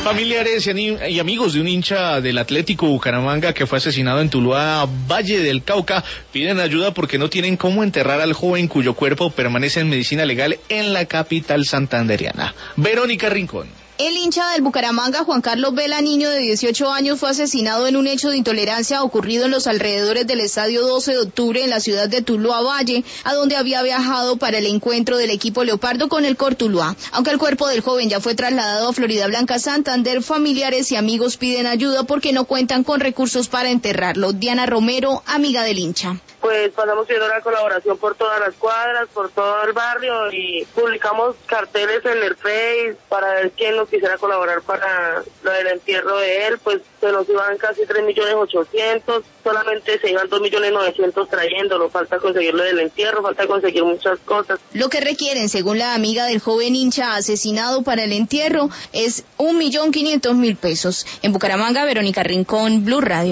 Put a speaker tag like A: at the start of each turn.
A: Familiares y amigos de un hincha del Atlético Bucaramanga que fue asesinado en Tuluá, Valle del Cauca, piden ayuda porque no tienen cómo enterrar al joven cuyo cuerpo permanece en medicina legal en la capital santandereana. Verónica Rincón.
B: El hincha del Bucaramanga, Juan Carlos Vela, niño de 18 años, fue asesinado en un hecho de intolerancia ocurrido en los alrededores del estadio 12 de octubre en la ciudad de Tuluá Valle, a donde había viajado para el encuentro del equipo Leopardo con el Cortuluá. Aunque el cuerpo del joven ya fue trasladado a Florida Blanca, Santander, familiares y amigos piden ayuda porque no cuentan con recursos para enterrarlo. Diana Romero, amiga del hincha.
C: Pues pasamos pidiendo la colaboración por todas las cuadras, por todo el barrio y publicamos carteles en el Face para ver quién nos quisiera colaborar para lo del entierro de él. Pues se nos iban casi 3.800.000, solamente se iban 2.900.000 trayéndolo, falta conseguir lo del entierro, falta conseguir muchas cosas.
B: Lo que requieren, según la amiga del joven hincha asesinado para el entierro, es 1.500.000 pesos. En Bucaramanga, Verónica Rincón, Blue Radio.